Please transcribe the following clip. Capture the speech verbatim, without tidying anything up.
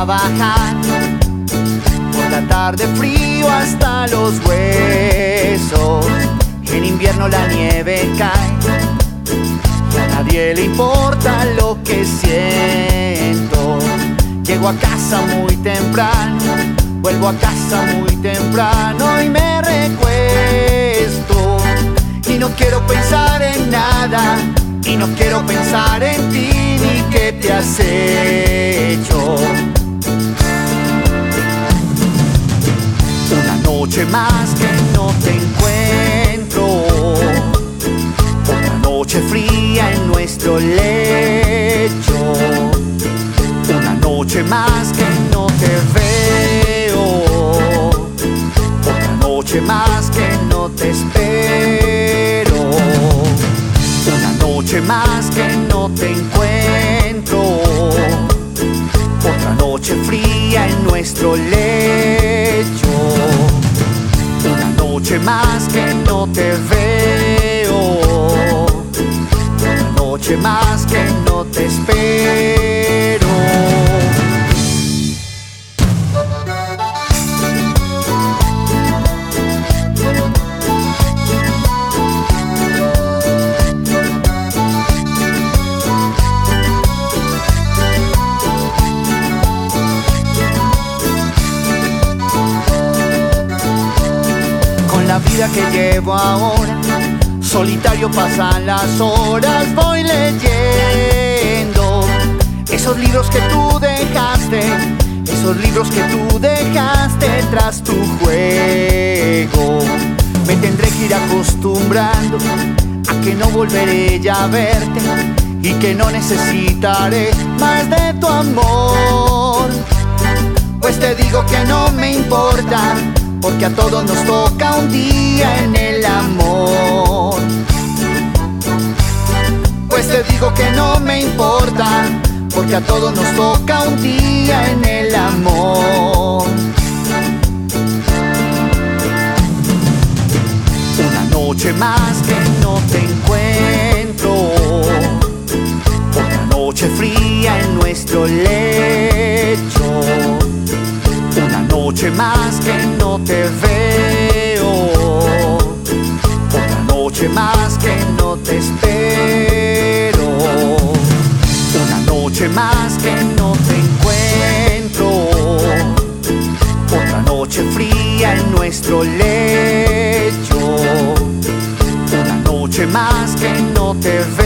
trabajar, por la tarde frío hasta los huesos. En invierno la nieve cae, a nadie le importa lo que siento. Llego a casa muy temprano, vuelvo a casa muy temprano y me recuesto. Y no quiero pensar en nada, y no quiero pensar en ti ni qué te has hecho. Una noche más que no te encuentro, otra noche fría en nuestro lecho. Una noche más que no te veo, otra noche más que no te espero. Una noche más que no te encuentro, otra noche fría en nuestro lecho. Una noche más que no te veo, una noche más que no te espero. La vida que llevo ahora, solitario pasan las horas, voy leyendo esos libros que tú dejaste, esos libros que tú dejaste tras tu juego. Me tendré que ir acostumbrando a que no volveré ya a verte y que no necesitaré más de tu amor. Pues te digo que no me importa, porque a todos nos toca un día en el amor. Pues te digo que no me importa, porque a todos nos toca un día en el amor. Una noche más que no te encuentro, otra noche fría en nuestro lecho. Una noche más que no te veo, otra noche más que no te espero. Una noche más que no te encuentro, otra noche fría en nuestro lecho. Una noche más que no te veo,